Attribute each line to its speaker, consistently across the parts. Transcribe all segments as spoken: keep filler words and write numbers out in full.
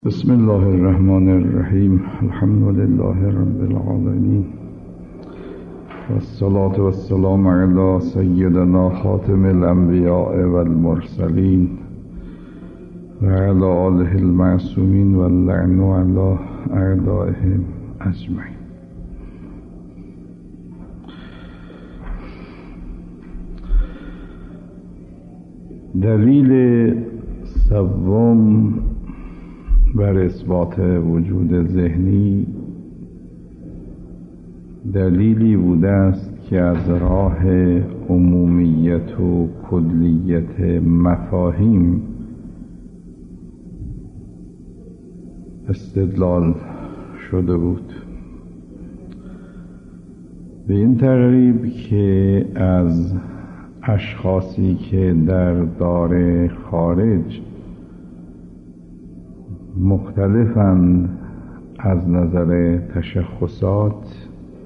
Speaker 1: بسم الله الرحمن الرحیم. الحمد لله رب العالمین والصلاة والسلام علی سیدنا خاتم الانبیاء والمرسلین و علی آله المعصومین واللعن علی اعدائهم اجمعین. دلیل سوم بر اثبات وجود ذهنی دلیلی بوده است که از راه عمومیت و کلیت مفاهیم استدلال شده بود، به این تقریب که از اشخاصی که در دار خارج مختلفند از نظر تشخصات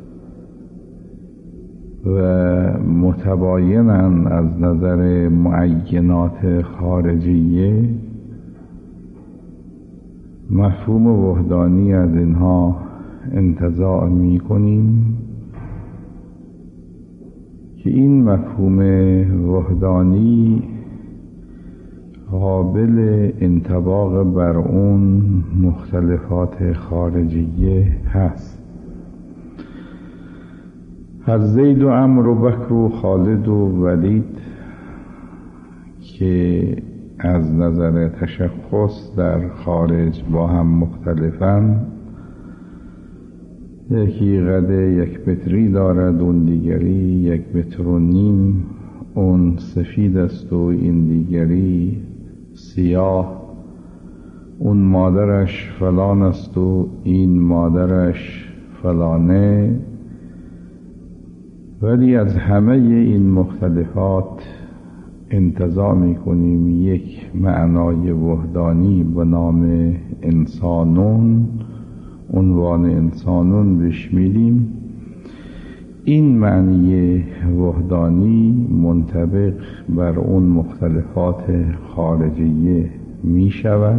Speaker 1: و متباینند از نظر معینات خارجیه، مفهوم وحدانی از اینها انتزاع می کنیم که این مفهوم وحدانی قابل انطباق بر اون مختلفات خارجیه هست. از زید و عمرو و بکر و خالد و ولید که از نظر تشخص در خارج با هم مختلفند، یکی قد یک متری دارد، اون دیگری یک متر و نیم، اون سفید است و این دیگری سیاه، اون مادرش فلان است و این مادرش فلانه، ولی از همه این مختلفات انتزاع می کنیم یک معنای وحدانی به نام انسانون، عنوان انسانون بهش میدیم. این معنی وحدانی منطبق بر اون مختلفات خارجیه می شود.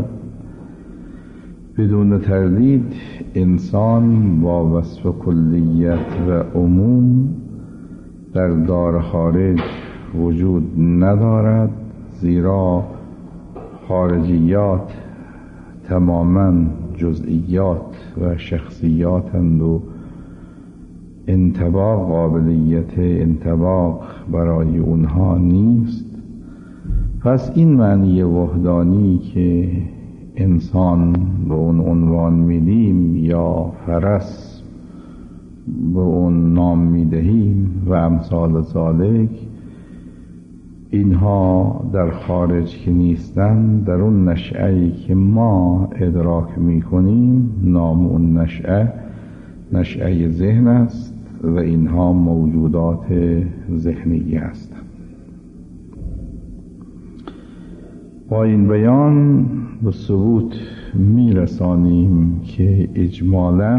Speaker 1: بدون تردید انسان با وصف کلیت و عموم در دار خارج وجود ندارد، زیرا خارجیات تماما جزئیات و شخصیاتند و انطباق قابلیت انطباق برای اونها نیست. پس این معنی وحدانی که انسان به اون عنوان میدیم یا فرس به اون نام میدهیم و امثال ذالک، اینها در خارج که نیستند، در اون نشأه‌ای که ما ادراک میکنیم، نام اون نشأه نشأه ذهن است و اینها موجودات ذهنی هستند. با این بیان به ثبوت میرسانیم که اجمالاً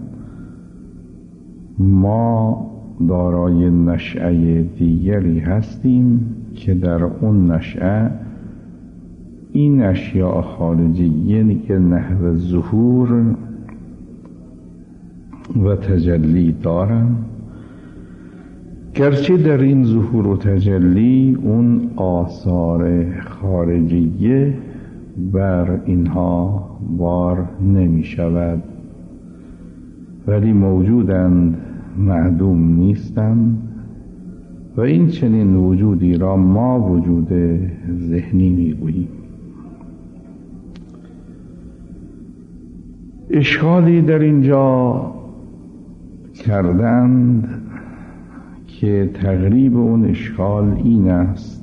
Speaker 1: ما دارای نشأه دیگری هستیم که در اون نشأه این اشیاء خارجیه که نحو ظهور و تجلی دارم، گرچه در این ظهور و تجلی اون آثار خارجیه بر اینها بار نمی شود، ولی موجودند، معدوم نیستند، و این چنین وجودی را ما وجود ذهنی می گوییم. اشکالی در اینجا کردند که تقریب اون اشکال این است: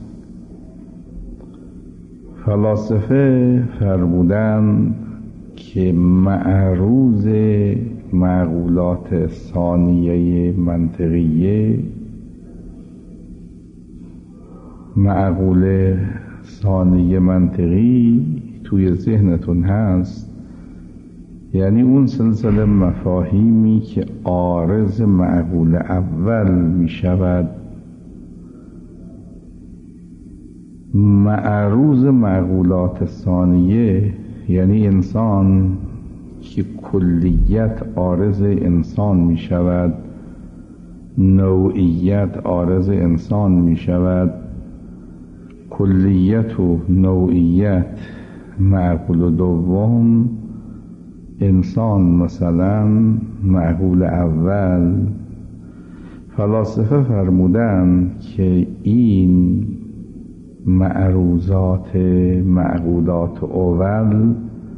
Speaker 1: فلاسفه فرمودند که معروض معقولات ثانیه منطقیه، معقوله ثانیه منطقی توی ذهنتون هست، یعنی اون سلسله مفاهیمی که عارض معقول اول می شود معروض معقولات ثانیه یعنی انسان که کلیت عارض انسان می شود، نوعیت عارض انسان می شود، کلیت و نوعیت معقول دوم، انسان مثلا معقول اول. فلاسفه فرمودن که این معروضات معقولات اول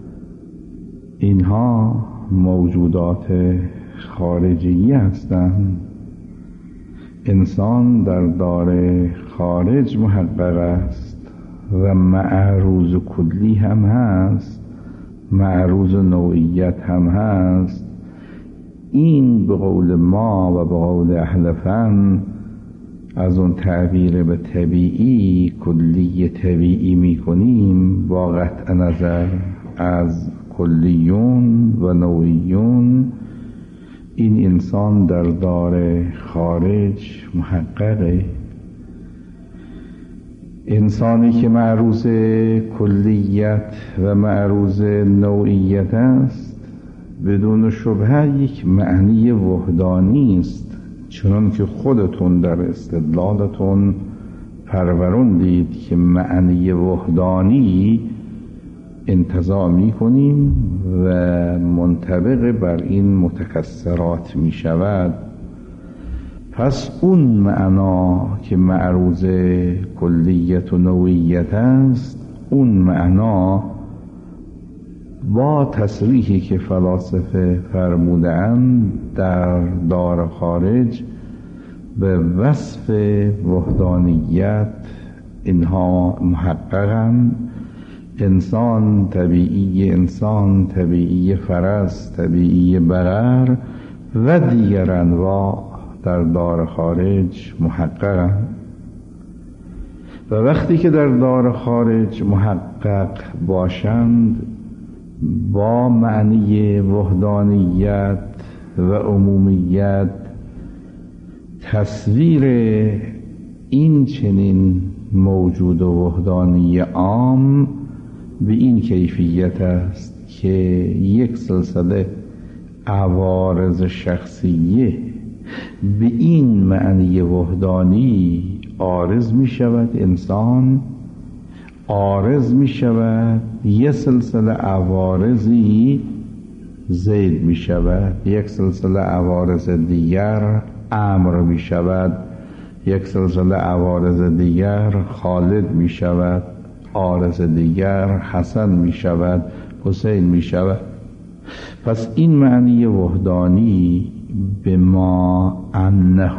Speaker 1: اینها موجودات خارجی هستند. انسان در دار خارج محقق است و معروض کلی هم هست، معروض نوعیت هم هست. این به قول ما و به قول اهل فن از اون تعبیر به طبیعی کلی طبیعی می کنیم با قطع نظر از کلیون و نوعیون. این انسان در دار خارج محققه. انسانی که معروض کلیت و معروض نوعیت است بدون شبهه یک معنی وحدانی است، چنان که خودتون در استدلالتون پروروندید که معنی وحدانی انتزاع می کنیم و منطبق بر این متکثرات می شود. پس اون معنا که معروض کلیت و نوعیت است، اون معنا با تصریحی که فلاسفه فرمودند در دار خارج به وصف وحدانیت اینها محققند. انسان طبیعی، انسان طبیعی فرس، طبیعی بقر و دیگر انواع در دار خارج محققند. و وقتی که در دار خارج محقق باشند با معنی وحدانیت و عمومیت، تصویر این چنین موجود و وحدانی عام به این کیفیت است که یک سلسله عوارض شخصیه به این معنی وحدانی عارض می شود. انسان عارض می شود، یک سلسله عوارضی زید می شود، یک سلسله عوارض دیگر عمرو می شود، یک سلسله عوارض دیگر خالد می شود، عارض دیگر حسن می شود، حسین می شود. پس این معنی وحدانی به ما انه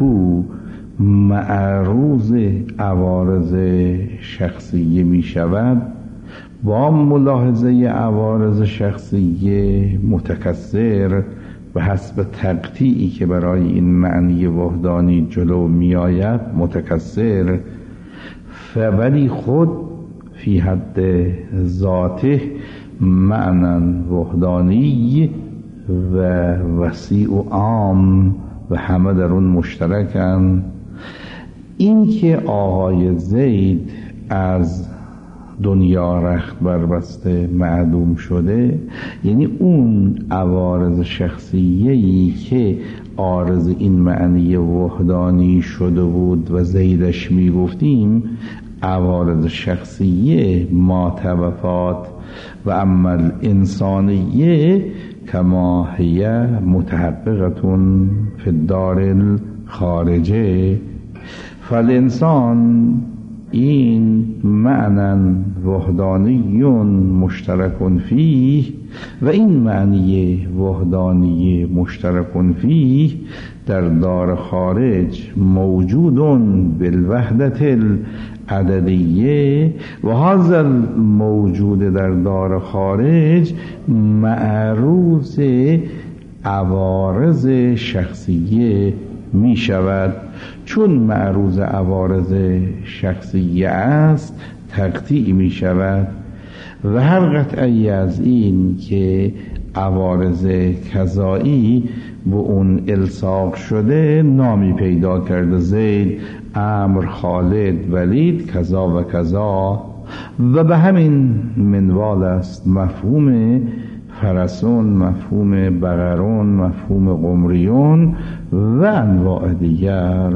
Speaker 1: معروض عوارض شخصیه می شود، با ملاحظه عوارض شخصیه متکثر به حسب تقطیعی که برای این معنی وحدانی جلو می آید متکثر، ولی خود فی حد ذاته معنی وحدانی و وسیع و عام و همه در اون مشترکن. این که آقای زید از دنیا رخت بربسته معدوم شده، یعنی اون عوارض شخصیه‌ای که عارض این معنی وحدانی شده بود و زیدش می گفتیم عوارض شخصیه ما توفات و اما الانسانیه کما هی متحققتون فی الدار الخارجه. فالانسان این معنی وحدانی مشترک فیه و این معنی وحدانی مشترک فیه در دار خارج موجود بالوحدت العددیه و هذا الموجود در دار خارج معروض عوارض شخصیه می شود. چون معروض عوارض شخصیه است تقطیع می شود و هر قطعی از این که عوارض کذایی به اون الصاق شده نامی پیدا کرده، زید، عمرو، خالد، ولید کذا و کذا و به همین منوال است مفهوم فرسون، مفهوم بقرون، مفهوم قمریون و انواع دیگر.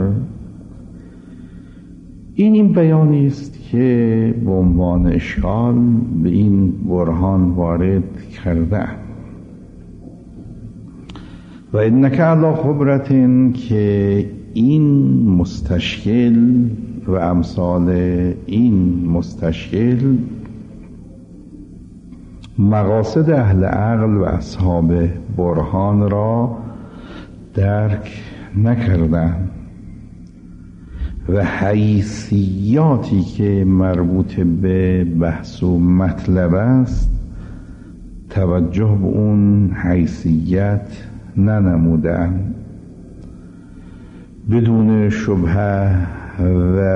Speaker 1: این این بیانی است که به عنوان اشکال به این برهان وارد کرده و انک علی خبرتن که این مستشکل و امثال این مستشکل مقاصد اهل عقل و اصحاب برهان را درک نکردند و حیثیاتی که مربوط به بحث و مطلب است توجه به اون حیثیت ننمودند. بدون شبهه و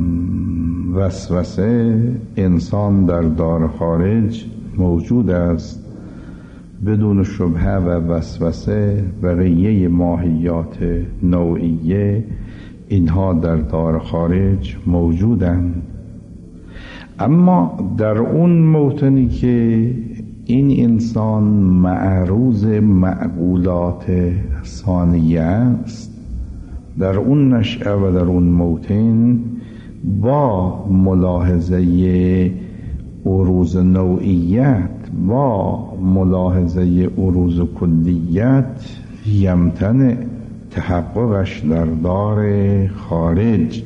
Speaker 1: وسوسه انسان در دار خارج موجود است. بدون شبهه و وسوسه بقیه ماهیات نوعیه اینها در دار خارج موجودند، اما در اون موطنی که این انسان معروض معقولات ثانیه است، در اون نشأه و در اون موطن با ملاحظه عروض نوعیت، با ملاحظه عروض کلیت یمتنع تحققش در دار خارج.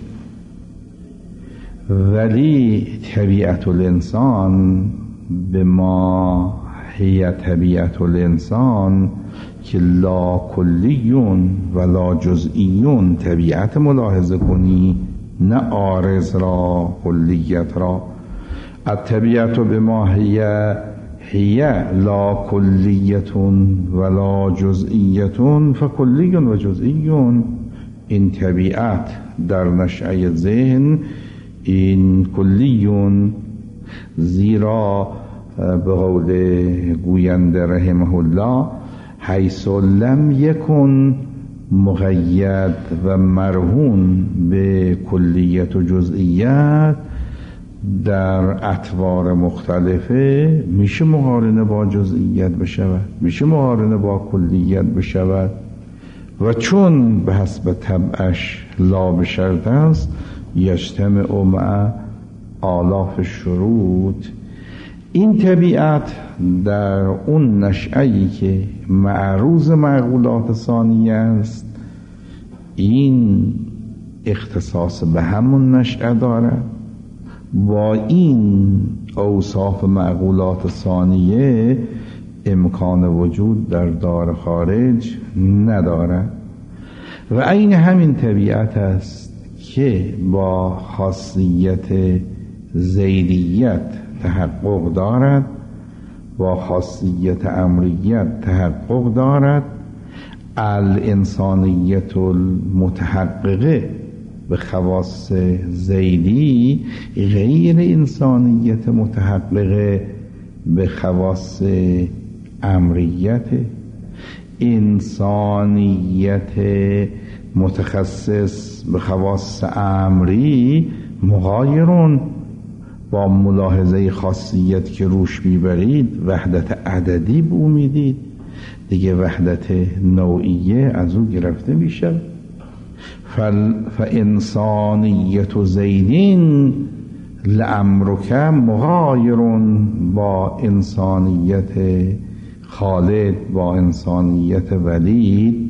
Speaker 1: ولی طبیعت الانسان به ما هی طبیعت الانسان که لا کلیون و لا جزئیون طبیعت ملاحظه کنی، نه عارض را کلیت را. الطبیعت به ما هی هی لا کلیتون و لا جزئیتون فکلیون و جزئیون. این طبیعت در نشأه ذهن این کلیون، زیرا به قول گوینده رحمه الله حیث لم یکن مقید و مرهون به کلیت و جزئیت در اطوار مختلفه میشه مقارنه با جزئیت بشود، میشه مقارنه با کلیت بشود و چون به حسب طبعش لا بشرط است یجتمع مع آلاف شروط. این طبیعت در اون نشأه‌ای که معروض معقولات ثانیه است این اختصاص به همون نشأه دارد، با این اوصاف معقولات ثانیه امکان وجود در دار خارج ندارد. و عین همین طبیعت است که با خاصیت زیدیت تحقق دارد، با خاصیت امریت تحقق دارد. الانسانیت المتحققه به خواص زیدی غیر انسانیت متحققه به خواص امریت. انسانیت متخصص به خواص امری مغایرون، با ملاحظه خاصیت که روش میبرید وحدت عددی بو میدید، دیگه وحدت نوعیه از او گرفته میشه. فانسانیت زیدین لامرک مغایرون با انسانیت خالد، با انسانیت ولید.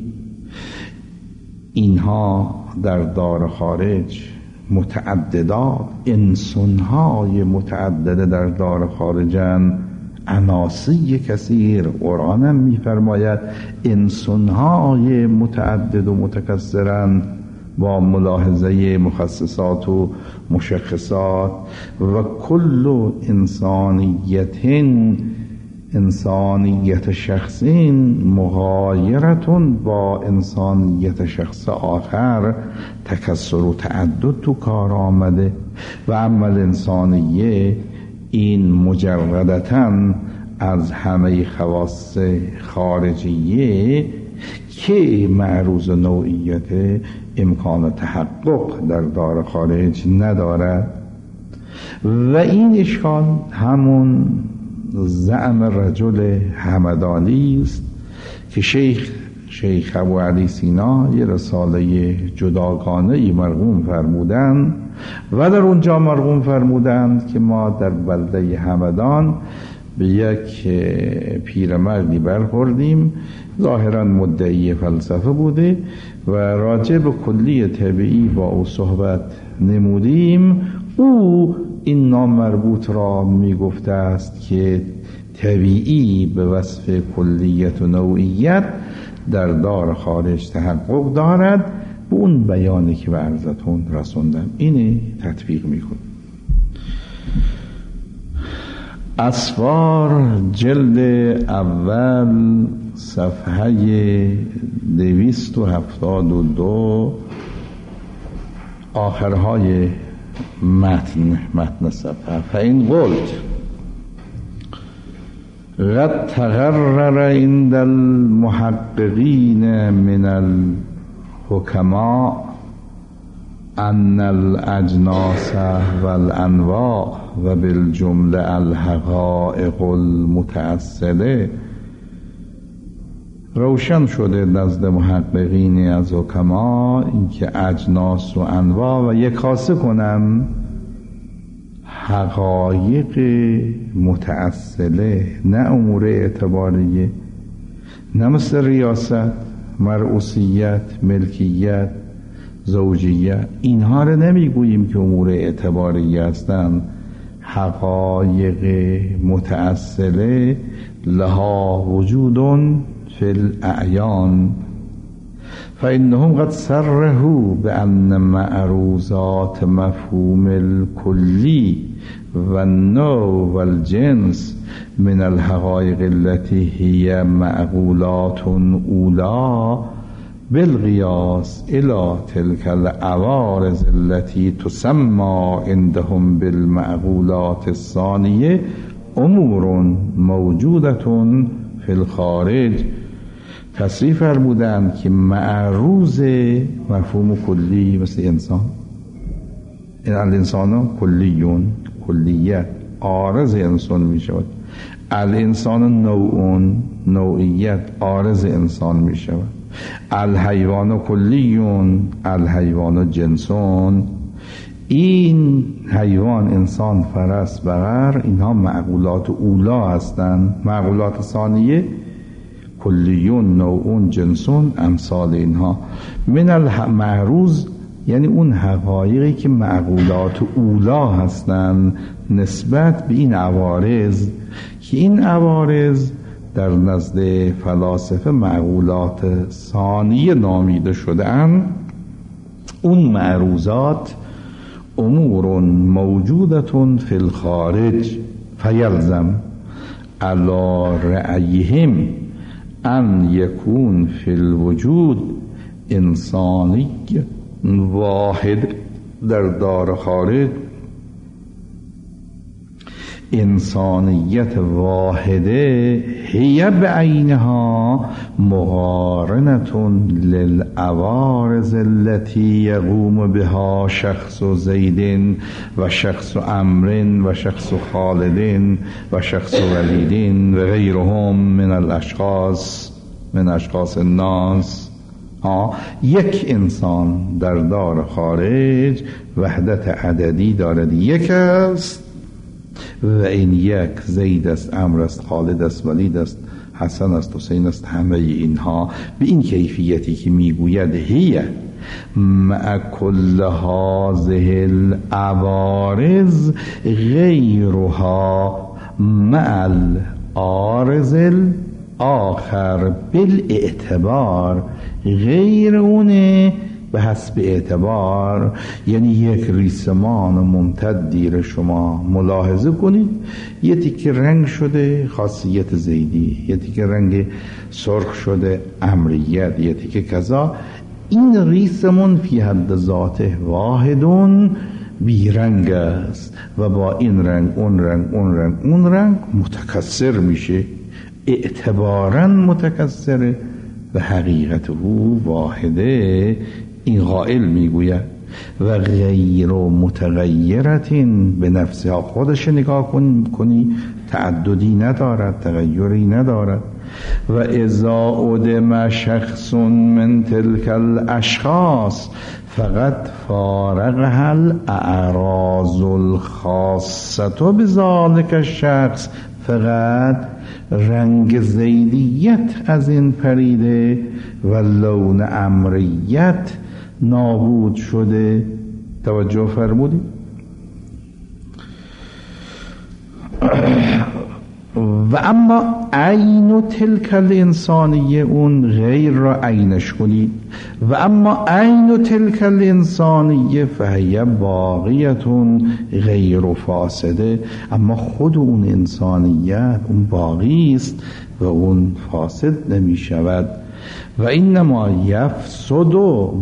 Speaker 1: اینها در دار خارج متعددات، انسانهای متعدده در دار خارجن، عناصی کثیر. قرآن هم میفرماید انسانهای متعدد و متکثرن با ملاحظه مخصصات و مشخصات. و کل انسانیت انسانیت شخصین مغایرتون با انسانیت شخص آخر، تکثر و تعدد تو کار آمده. و عمل انسانیه این مجردتاً از همه خواص خارجیه که معروض نوعیت امکان تحقق در دار خارج ندارد. و این اشکال همون زعم رجل همدانی است که شیخ شیخ ابو علی سینا یه رساله جداگانه ای مرقوم فرمودند و در اونجا مرقوم فرمودند که ما در بلده همدان به یک پیرمردی برخوردیم، ظاهرا مدعی فلسفه بوده و راجع به کلی طبیعی با او صحبت نمودیم. او این نام مربوط را می گفته است که طبیعی به وصف کلیت و نوعیت در دار خارج تحقق دارد. به اون بیانی که به عرضتون رسوندم اینه تطبیق میکن. اسفار جلد اول صفحه دویست و هفتاد و دو آخرهای متن متن صفحه. فإن قلت قد تقرر عند المحققین من الحکماء ان الاجناس والانواع و بالجمله الحقائق المتأصله، روشن شده نزد محققین از حکما اینکه اجناس و انواع و یک خاصه کنم حقایق متأصله، نه امور اعتباریه، نه مثل ریاست، مرئوسیت، ملکیت، زوجیت، اینها رو نمیگوییم که امور اعتباریه هستند. حقایق متأصله لها وجود فی الاعیان فإنهم قد صرحوا بأن معروضات مفهوم الكلی والنوع والجنس من الحقائق التي هي معقولات أولى بالقياس إلى تلك العوارض التي تسمى عندهم بالمعقولات الثانية أمور موجودة في الخارج. تصریح فرمودند که معروض مفهوم کلی مثل انسان، الانسان کلیون کلیت عارض انسان می شود، الانسان نوعون نوعیت عارض انسان می شود، الحیوان کلیون الحیوان جنسون، این حیوان انسان فرس بقر اینها معقولات اولا هستند. معقولات ثانیه کلیون نوعون جنسون امثال اینها. من المعروض یعنی اون حقایقی که معقولات اولا هستند نسبت به این عوارض که این عوارض در نزد فلاسفه معقولات ثانیه نامیده شده اند. اون معروضات امور موجودة فی الخارج فیلزم علی رأیهم ان یکون فی الوجود انسانی واحد، در دار خارج انسانیت واحده هی بعینها مقارنة للعوارض التي یقوم بها شخص زید و شخص عمر و شخص خالد و شخص ولید و غیرهم من الاشخاص من اشخاص الناس. ها یک انسان در دار خارج وحدت عددی دارد، یک است و این یک زید است، عمر است، خالد است، ولید است، حسن است، حسین است. همه اینها به این کیفیتی که میگوید هی مع کل هذه العوارض غیرها مع العارض آخر بالاعتبار، غیر اونه به حسب اعتبار. یعنی یک ریسمان ممتدی رو شما ملاحظه کنید، یه تیکه رنگ شده خاصیت زیدی، یه تیکه رنگ سرخ شده امریت، یه تیکه کذا. این ریسمون فی حد ذاته واحدون بیرنگ است و با این رنگ اون رنگ اون رنگ اون رنگ متکثر میشه، اعتباراً متکثره و حقیقت او واحده. این قائل میگوید و غیر متغیرتین به نفسها، خودش نگاه کن کنی تعددی ندارد، تغییری ندارد. و اذا ادم شخص من تلك الاشخاص فقط فارقها الاعراض الخاصه بذلك الشخص، فقط رنگ زیدیت از این پریده و لون امریت نابود شده. توجه فرمودید؟ و اما عین تلک الانسانیه، اون غیر را عینش کنید. و اما عین تلک الانسانیه فهی باقیتون غیر فاسده، اما خود اون انسانیت اون باقی است و اون فاسد نمی شود. و اینما یفسد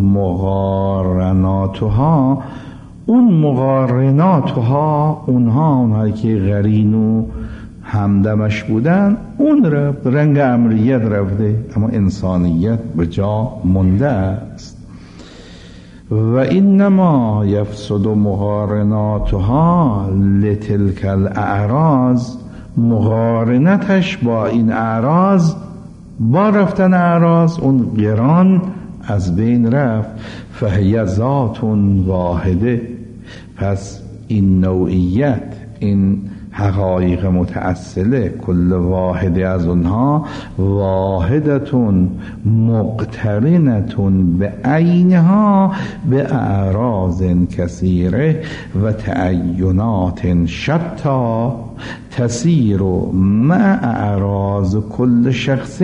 Speaker 1: مقارناتها، اون مقارناتها، اونها اونهایی که قرین و همدمش بودن، اون رفت، رنگ امریت رفته، اما انسانیت به جا مونده است. و اینما یفسد مقارناتها لتلک الاعراض، مقارنتش با این اعراض، با رفتن اعراض اون قران از بین رفت. فهی ذات واحده، پس این نوعیت، این حقایق متأصله، کل واحده از اونها واحدتون مقترنتون به عینها به اعراض کثیره و تعینات شتا تسیر مع اعراض کل شخص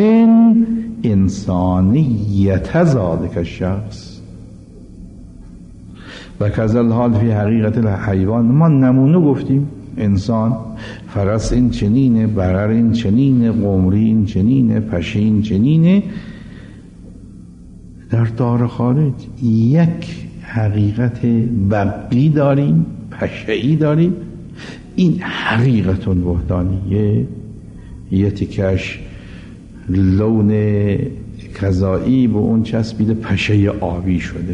Speaker 1: انسانیت ذلک الشخص. و کذل حال فی حقیقت الحیوان، ما نمونه گفتیم، انسان، فرس این چنینه، برر این چنینه، قمری این چنینه، پشه این چنینه. در دار خارج یک حقیقت بقی داریم، پشه‌ای داریم، این حقیقت وحدانیه. یه تیکش لون کذایی به اون چسبیده، پشه آبی شده،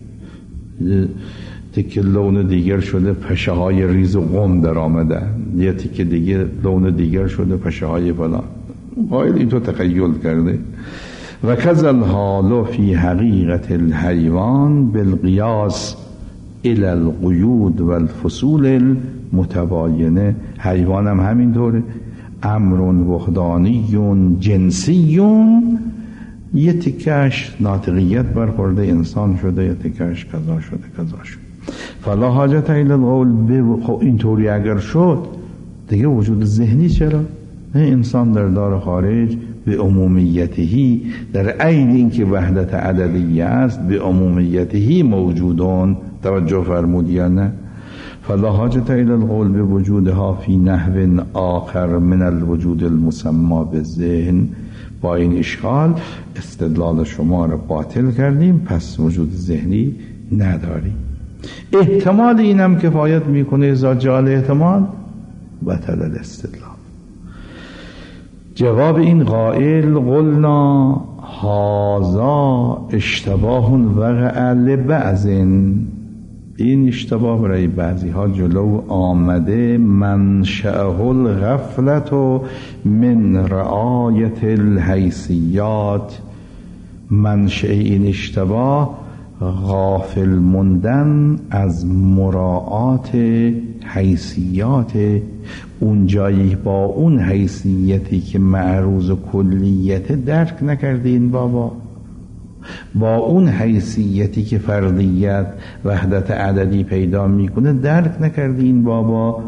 Speaker 1: تیکه لون دیگر شده، پشه های ریز و قم در آمده، یه تیکه دیگر لون دیگر شده، پشه های فلان. قائل این تو تخیل کرده. و کذل حال فی حقیقت الحیوان بالقیاس الى القیود و الفصول المتباینه. حیوان هم همینطوره، امر وحدانی جنسی، یه تیکش ناطقیت برخورده انسان شده، یه تیکش کذا شده کذا شده. فلا حاجت الی القول ب. خب اینطوری اگر شد دیگه وجود ذهنی چرا؟ انسان در دار خارج به عمومیتهی، در عین اینکه وحدت عددیه است، به عمومیتهی موجودون. توجه فرمودی یا نه؟ فلا حاجت الی القول بوجودها فی نحو آخر من الوجود المسمى بالذهن. با این اشکال استدلال شما را باطل کردیم، پس وجود ذهنی نداریم. احتمال اینم کفایت میکنه، اذا جعل احتمال بطل الاستدلال. جواب این قائل قلنا هذا اشتباه وقع لبعض، این اشتباه برای بعضی ها جلو آمده. منشأه الغفلت من رعایت الحیثیات، منشأ این اشتباه غافل موندن از مراعات حیثیات، اون جایی با اون حیثیتی که معروض کلیت درک نکردین بابا، با اون حیثیتی که فردیت وحدت عددی پیدا میکنه درک نکردین بابا.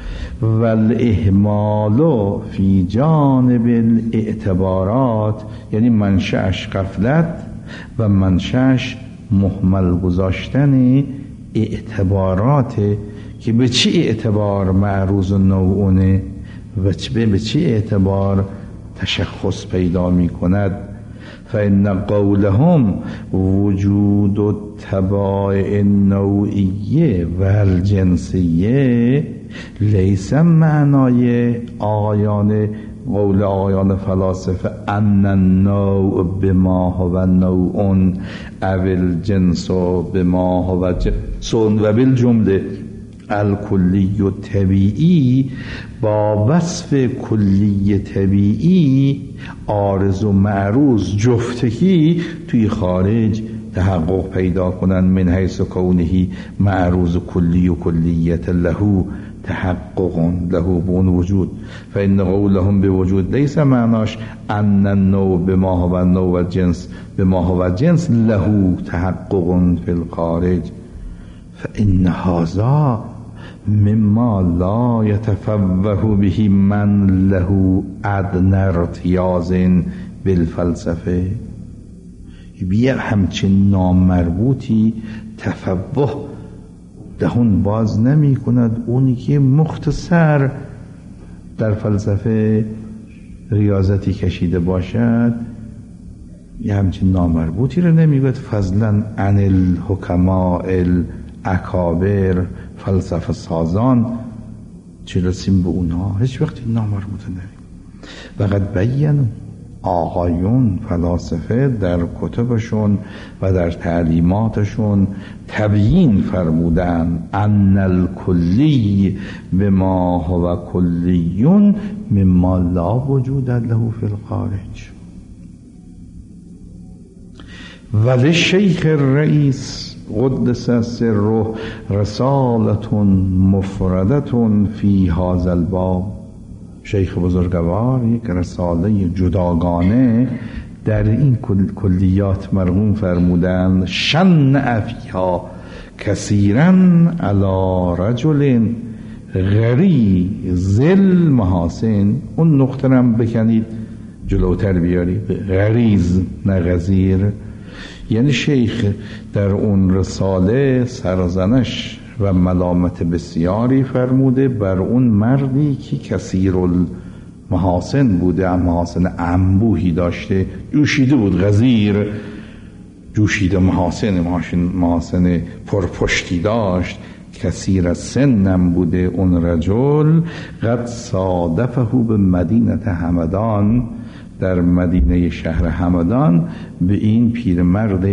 Speaker 1: والاهمال فی جانب الاعتبارات، یعنی منشأش غفلت و منشأش مهمل گذاشتن اعتبارات، که به چی اعتبار معروض نوعونه و به چی اعتبار تشخص پیدا می کند. فإن قولهم وجود التبائع النوعیه و الجنسیه لیس معنای آقایان قول آقایان فلاسفه ان النوع بما هو نوع او الجنس بما هو جنس و بالجمله الکلی و طبیعی با وصف کلی طبیعی عارض و معروض جفتگی توی خارج تحقق پیدا کنن من حیث کونه معروض کلی و کلیت له تحقق له بون وجود فإن قولهم بوجود لیس معناش ان النوع بما هو النوع والجنس بما هو الجنس له تحقق في الخارج فإن هذا مما لا يتفوه به من له ادنى ارتیاز بالفلسفه. بیا همچین نامربوطی تفوه دهون باز نمی کند اونی که مختصر در فلسفه ریاضتی کشیده باشد، یه همچین نامربوطی رو نمی گوید فضلا عن الحکماء الاکابر فلسفه سازان چه رسیم به اونها، هیچ وقتی نامربوطه نمی. وقد بیانو آقایون فلاسفه در کتبشون و در تعلیماتشون تبیین فرمودن ان الکلی بما هو کلیون مما لا وجود له فی الخارج. ولی شیخ الرئیس قدس سره رسالة مفردة فی هذا الباب، شیخ بزرگوار یک رساله جداگانه در این کلیات مرغوم فرمودن شن فیها کثیرا علی رجل غریض المحاسن. اون نقطه هم بکنید جلوتر بیاری، غریض نه غزیر. یعنی شیخ در اون رساله سرزنش و ملامت بسیاری فرموده بر اون مردی که کثیر المحاسن بوده، محاسن انبوهی داشته، جوشیده بود، غزیر جوشیده محاسن محاسن پرپشتی داشت، کثیر السنم بوده. اون رجل قد صادفه به مدینه همدان، در مدینه شهر همدان به این پیرمرد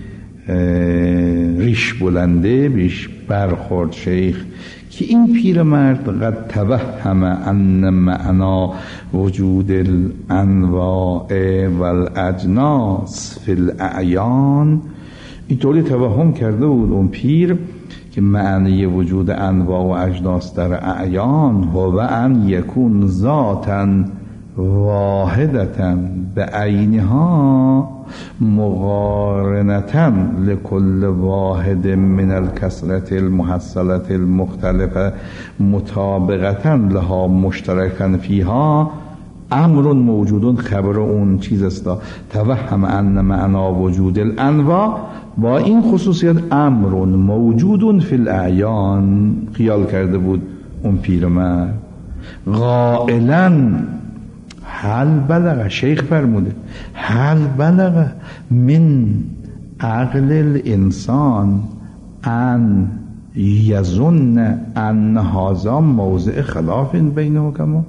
Speaker 1: ریش بلنده بیش برخورد شیخ که این پیرمرد قد توهم ان معنا وجود الانواع والاجناس فی الاعیان. اینطوری توهم کرده بود اون پیر که معنی وجود انواع و اجناس در اعیان هو ان یکون ذاتا واحدتا به عینها مقارنتا لكل واحد من الكسرة المحصلة المختلفة مطابقتا لها مشترکا فیها امر موجود. خبر اون چیز است توهم ان معنا وجود الانواع، با این خصوصیت امر موجود فی الاعیان خیال کرده بود اون پیرمرد. قائلا هل بلغ، شیخ فرموده هل بلغ من عقل الانسان ان یظن ان هذا موضع خلاف بین حکما.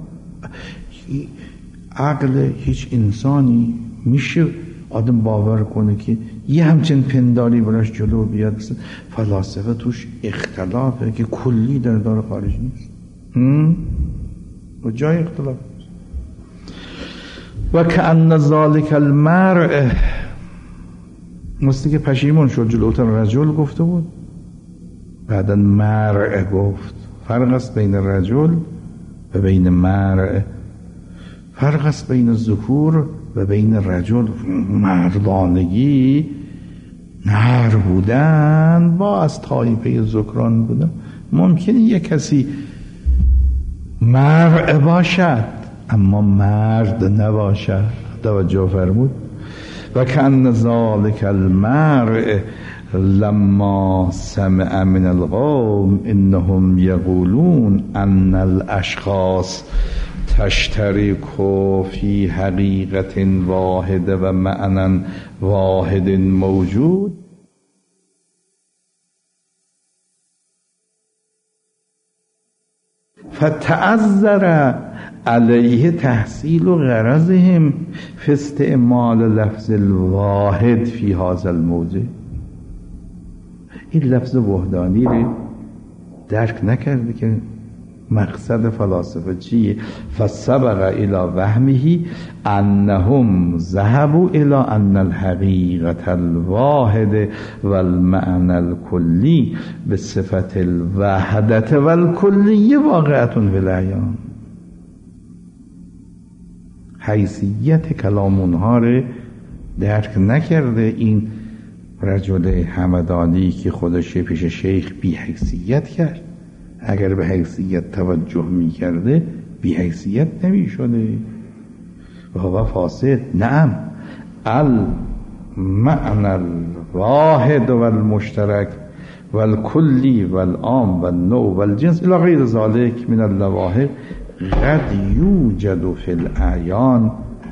Speaker 1: عقل هیچ انسانی میشه آدم باور کنه که یه همچین پنداری براش جلو بیاد فلاسفه توش اختلافه که کلی در دار خارج نیست و جای اختلاف و کأن ذالک المرء، مثل که پشیمون شد جلوتر رجل گفته بود بعدن مرء گفت. فرق است بین رجل و بین مرء، فرق است بین ذکور و بین رجل. مردانگی نر بودن با از طایفه ذکران بودن. ممکنه یک کسی مرء باشد اما مرد نباشد. توجه فرمود و کأن ذالک المرء لما سمع من القوم انهم یقولون ان الاشخاص تشترک فی حقیقت واحد و معنی واحد موجود فتعذر علیه تحصیل و غرضهم فی استعمال لفظ الواحد فی هذا الموضع. این لفظ وحدانی رو درک نکرده که مقصد فلاسفه چیه. فسبق الى وهمه انهم ذهبوا الى ان الحقیقت الواحد والمعنى الکلی بصفت الوحدت والکلی واقعة فی العیان. حیثیت کلام اونها رو درک نکرده. این رجل همدانی که خودش پیش شیخ بی حیثیت کرد، اگر به حیثیت توجه می کرده بی حیثیت نمی شده و هو فاسد. نعم المعنى الواحد والمشترک والکلی والعام والنوع والجنس الى غیر ذلك من اللواحق قد یوجد فی الاعیان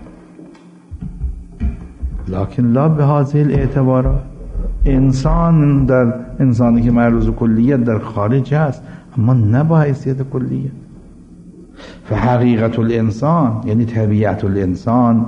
Speaker 1: لكن لا به هذه الاعتبارات. انسان در انسانی که معروض کلیت در خارج هست، اما نه با حیثیت کلیت. فحقیقت الانسان یعنی طبیعت الانسان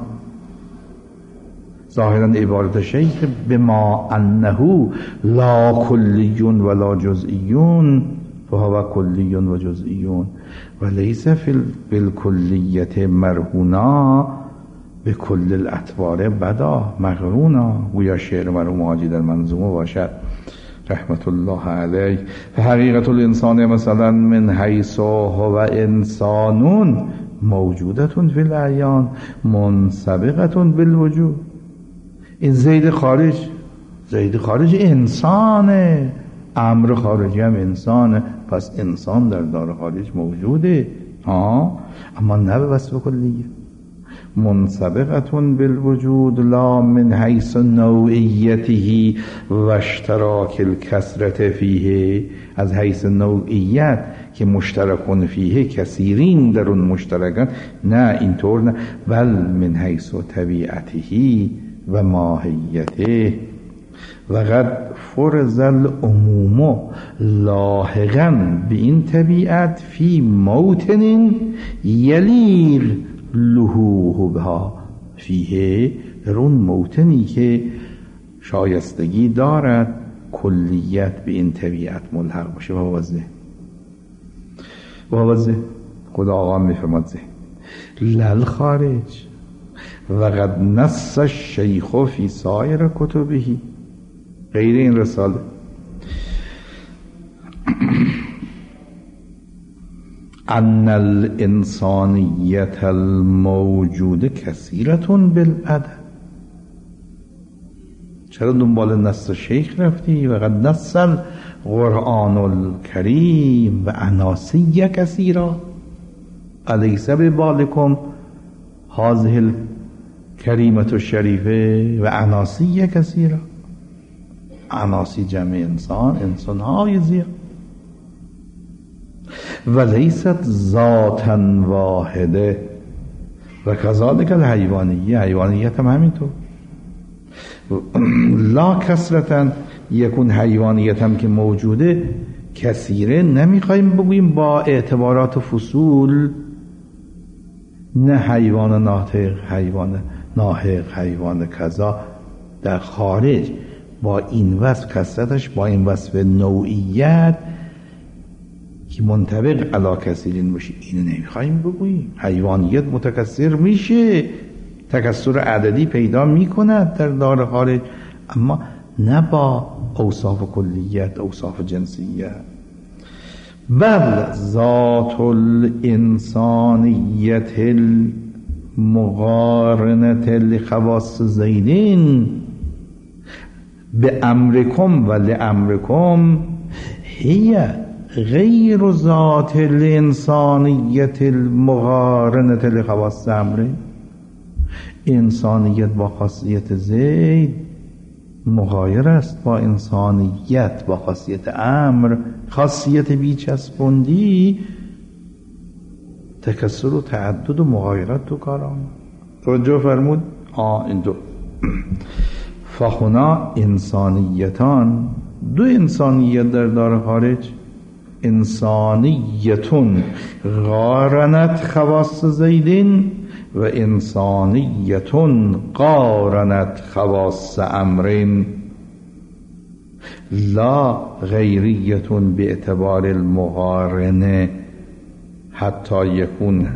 Speaker 1: ظاهرا عبارت شیخ بما انه لا کلی ولا جزئی فهو کلی و جزئی و لیس فی الکلیت مرهونا به کل الاطوار بدا مغرونا. گویا شعر مرحوم حاجی در منظومه باشد رحمت الله علیه. فحقیقت الانسان مثلا من حیث هو انسان موجودة فی الاعیان منسبقة بالوجود. این زید خارج، زید خارج انسانه، امر خارجی هم انسانه، پس انسان در دار خارج موجوده ها، اما نه به وصف کلیه. منسبقة بالوجود لا من حیث نوعیته و اشتراک الکثرت فیه، از حیث نوعیت که مشترکون فیه کثیرین در اون مشترکن، نه اینطور نه، بل من حیث طبیعته و ماهیته. و قد فرض العموم لاحقا به این طبیعت فی موطن یلیق لهوه بها فیه، در اون موطنی که شایستگی دارد کلیت به این طبیعت ملحق باشه. و واضح و واضح خدا آقا میفرماد ذهن لل خارج. و قد نص الشیخ فی سایر کتبهی، غیر این رساله، ان الانسانیت الموجود کثیرتون بالعدد. چرا دنبال نص شیخ رفتی؟ و قد نص القرآن الکریم و عناسی کثیرا الیس ببالکم هذه الکریمة الشریفه و عناسی کثیرا. عناسی جمع انسان، انسان های زیاد. و لیست ذاتا واحده و کذالک الحیوانیه، حیوانیت هم همینطور. لا کثرتا یکون، حیوانیت هم که موجوده کثیره، نمیخوایم بگوییم با اعتبارات فصول، نه حیوان ناطق، حیوان ناحق، حیوان کذا، در خارج با این وصف کثرتش، با این وصف نوعیت که منطبق علا کثیرین باشه، اینو نمیخوایم بگوییم. حیوانیت متکثر میشه، تکثر عددی پیدا میکند در دار خارج، اما نه با اوصاف کلیت، اوصاف جنسیت. بل ذات الانسانیت المقارنة لخواص زیدین به امرکم و لامرکم هی غیر ذات الانسانیت المقارنة لخواص امر. انسانیت با خاصیت زید مغایر است با انسانیت با خاصیت امر. خاصیت بیچسبندی تکثر و تعدد و مغایرت تو کارام. توجه فرمود؟ آه این دو فخونا انسانیتان، دو انسانیت در دار خارج، انسانیتون قارنت خواص زیدین و انسانیتون قارنت خواص امرین لا غیریتون به اعتبار المقارنه حتی یکون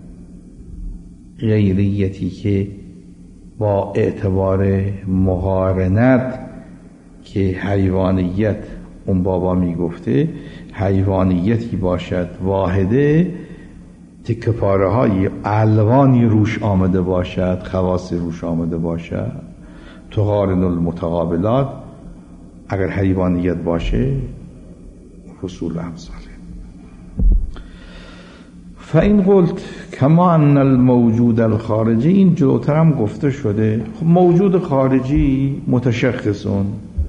Speaker 1: غیریتی که با اعتبار مقارنت که حیوانیت اون بابا میگفته حیوانیتی باشد واحده تکه پاره های الوانی روش آمده باشد خواصی روش آمده باشد تقارن المتقابلات اگر حیوانیت باشه فصول امثاله فاین قلت کما ان الموجود الخارجی این جلوتر هم گفته شده خب موجود خارجی متشخصون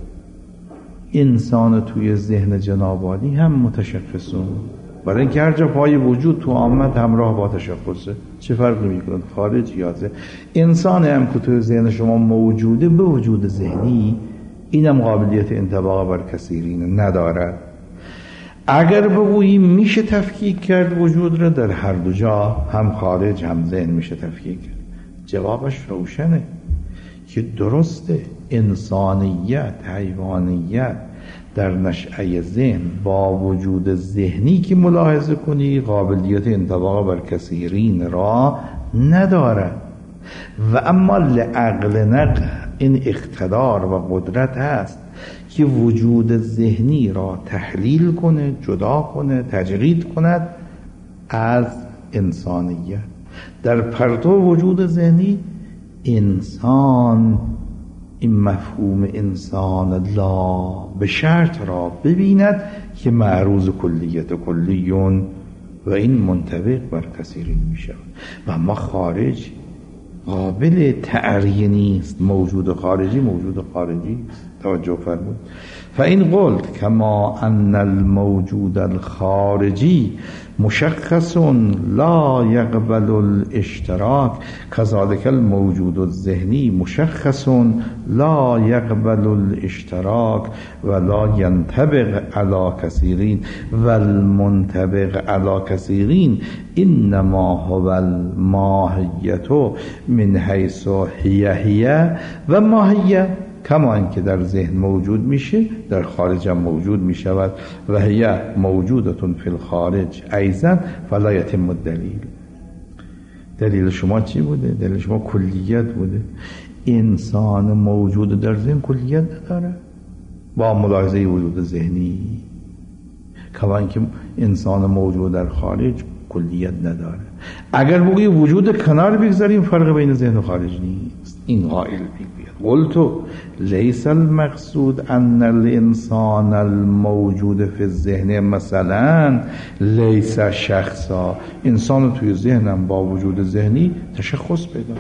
Speaker 1: انسان توی ذهن جنابالی هم متشخصون برای اینکه هر جا پای وجود تو آمد همراه با تشخصه چه فرقی میکنه خارج یا ذهن انسان هم که توی ذهن شما موجوده به وجود ذهنی اینم قابلیت انطباق بر کثیرین ندارد اگر بگوییم میشه تفکیک کرد وجود را در هر دو جا هم خارج هم ذهن میشه تفکیک کرد جوابش روشنه که درسته انسانیت حیوانیت در نشأه ذهن با وجود ذهنی که ملاحظه کنی قابلیت انطباق بر کثیرین را ندارد و اما لعقل نقل این اقتدار و قدرت هست که وجود ذهنی را تحلیل کنه جدا کنه تجرید کند از انسانیت در پرتو وجود ذهنی انسان این مفهوم انسان لا به شرط را ببیند که معروض کلیت کلیون و این منطبق بر کثیرین می شود و اما خارج قابل تعریه نیست موجود خارجی موجود خارجی توجه فرمود فاین قلت کما ان الموجود الخارجی مشخص لا يقبل الاشتراك كذلك الموجود الذهني مشخص لا يقبل الاشتراك ولا ينطبق على كثيرين والمنطبق على كثيرين انما هو الماهیت من حيث هي هي و ماهیت کما اینکه در ذهن موجود میشه در خارج هم موجود میشود و هی موجودتون فی الخارج ایضا فلا یتم الدلیل دلیل شما چی بوده؟ دلیل شما کلیت بوده انسان موجود در ذهن کلیت نداره با ملاحظه وجود ذهنی کما اینکه انسان موجود در خارج کلیت نداره اگر بگویی وجود کنار بگذاریم فرق بین ذهن و خارج نیست این قائل میگوید قلت لیس المقصود ان الانسان الموجود فی الذهن مثلا لیس شخصا انسان توی ذهنم با وجود ذهنی تشخص پیدا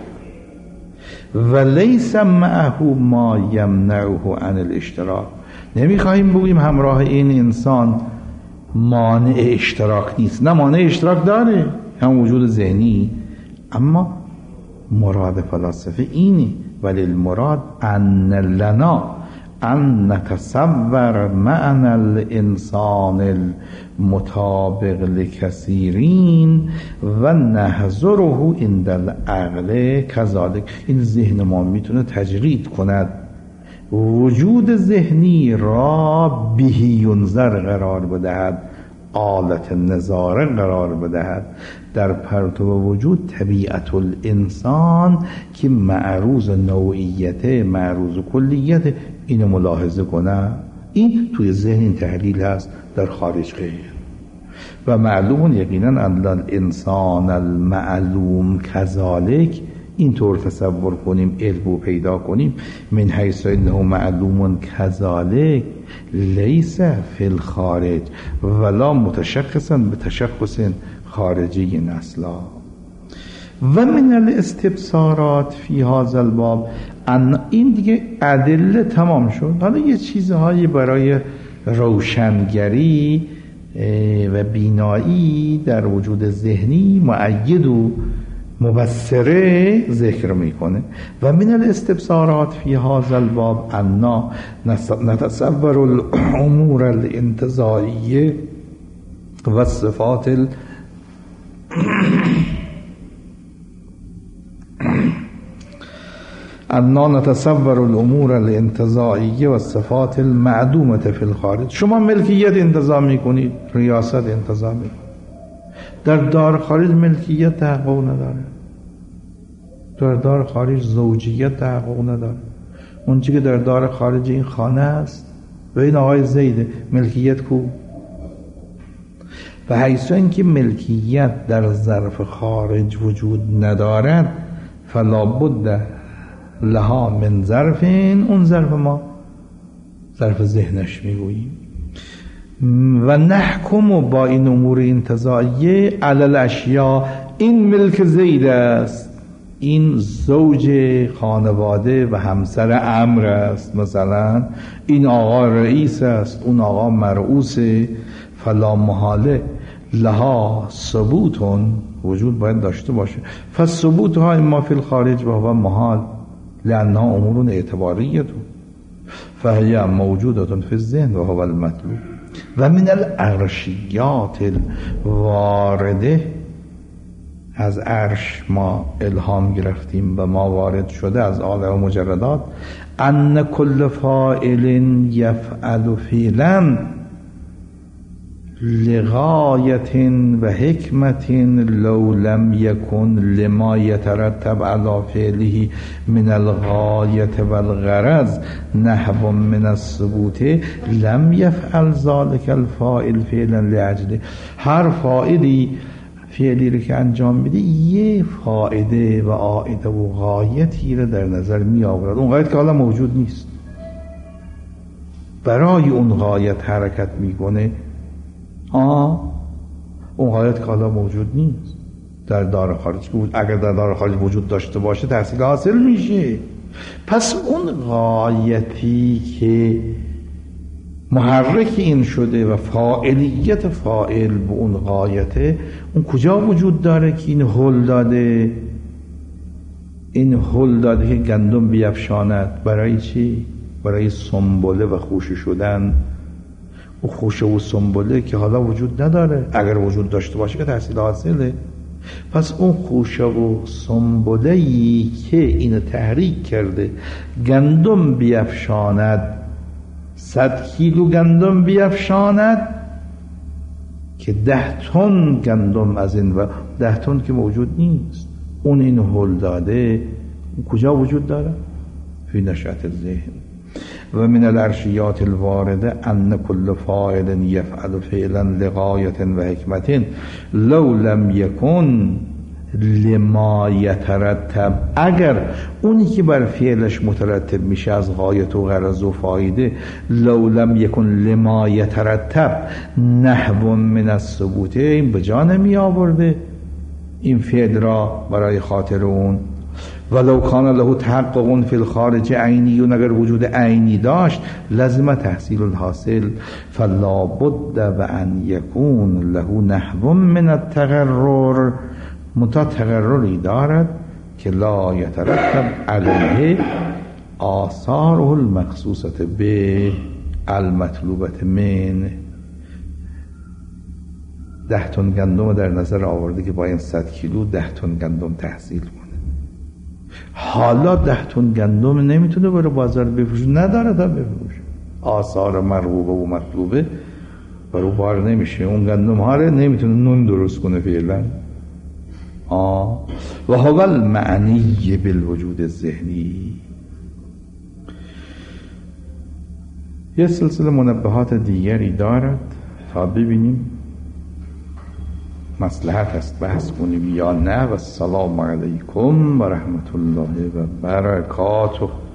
Speaker 1: و لیس معه ما یمنعه عن الاشتراک نمیخواهیم بگوییم همراه این انسان مانع اشتراک نیست نه مانع اشتراک داره هم وجود ذهنی اما مراد فلاسفه اینه ولی المراد ان لنا ان نتصور معنى الانسان المطابق لکثیرین و نحضره عند العقل کذالک این ذهن ما میتونه تجرید کند وجود ذهنی را بهی ینظر قرار بدهد آلت نظاره قرار بدهد در پرتو وجود طبیعت الانسان که معروض نوعیت معروض کلیت اینو ملاحظه کنه این توی ذهن این تحلیل هست در خارج غیر و معلوم یقینا ان الانسان المعلوم کذالک اینطور تصور کنیم علم پیدا کنیم من حیث انه معلوم کذالک لیس فی الخارج ولا متشخصا به تشخص خارجی اصلا و من الاستبصارات فی هذا الباب ان این دیگه ادله تمام شد حالا یه چیزهایی برای روشنگری و بینایی در وجود ذهنی مؤید و مبصره ذکر میکنه و من الاستبصارات فی هذا الباب انا نتصور الامور الانتزاعیه و صفات ال... انا نتصور الامور الانتزاعیه و صفات المعدومه فی الخارج. شما ملکیت انتزاع میکنید، ریاست انتزاع میکنید، در دار خارج ملکیت تحقق نداره، در دار خارج زوجیت تحقق نداره. اون چیزی که در دار خارج این خانه است و این آقای زیده، ملکیت کو؟ و حیث اینکه ملکیت در ظرف خارج وجود ندارد فلا بد لها من ظرف، اون ظرف ما ظرف ذهنش میگوییم. و نحکم با این امور انتزاعیه علی الاشیاء، این ملک زید است، این زوج خانواده و همسر امر است، مثلا این آقا رئیس است، اون آقا مرئوسه، فلا محاله لها ثبوتون، وجود باید داشته باشه. فثبوت ها اما فی الخارج و هو محال لانها امور اعتباریه فهی موجودات فی الذهن و هو المطلوب. و من العرشیات الوارده، از عرش ما الهام گرفتیم و ما وارد شده از آله و مجردات، ان کل فاعل یفعل فعلا لغایت و حکمت لو لم یکن لما یترتب علی فعله من الغایت و الغرض نحو من الثبوت لم یفعل ذلك الفاعل فعلا لاجله. هر فاعلی فعلی رو که انجام میده یه فایده و عائده و غایتی رو در نظر می آورد، اون غایت که حالا موجود نیست، برای اون غایت حرکت میکنه. آه اون غایت که حالا موجود نیست در دار خارج، اگر در دار خارج وجود داشته باشه تحصیل حاصل میشه. پس اون غایتی که محرک این شده و فاعلیت فاعل به اون غایته، اون کجا وجود داره که این هل داده؟ این هل داده که گندم بیفشاند. برای چی؟ برای سنبله و خوشه شدن. و خوشه و سنبله که حالا وجود نداره، اگر وجود داشته باشه که تحصیل حاصله. پس اون خوشه و سنبله‌ای که اینو تحریک کرده گندم بیفشاند، صد کیلو گندم بیفشاند که ده تن گندم از این و ده تن که موجود نیست، اون این هل داده کجا وجود داره؟ فی نشأت الذهن. و من الارشیات الوارده ان کل فاعل یفعل فعلا لغایت و حکمت لو لم یکن لما یترتب، اگر اونی که بر فعلش مترتب میشه از غایت و غرض و فایده، لو لم یکن لما یترتب نحو من الثبوت، این به جا نمی آورده این فعل را برای خاطر اون. ولو کان له تحقق فی الخارج عینی، اون اگر وجود عینی داشت لازم تحصیل الحاصل، فلا بد و ان یکون له نحو من التقرر، متا تقرری دارد که لا یترتب علیه آثاره المخصوصه به المطلوبه من. ده تن گندم در نظر آورده که با این صد کیلو ده تن گندم تحصیل کنه. حالا ده تن گندم نمیتونه بره بازار بفروشه، نداره تا بفروشه، آثار مرغوبه و مطلوبه برو بار نمیشه، اون گندم ها رو نمیتونه نون درست کنه فعلا. آه و هو المعنی بالوجود الذهنی. یه سلسله منبهات دیگری دارد تا ببینیم مصلحت است بحث کنیم یا نه. و السلام علیکم و رحمت الله و برکاته.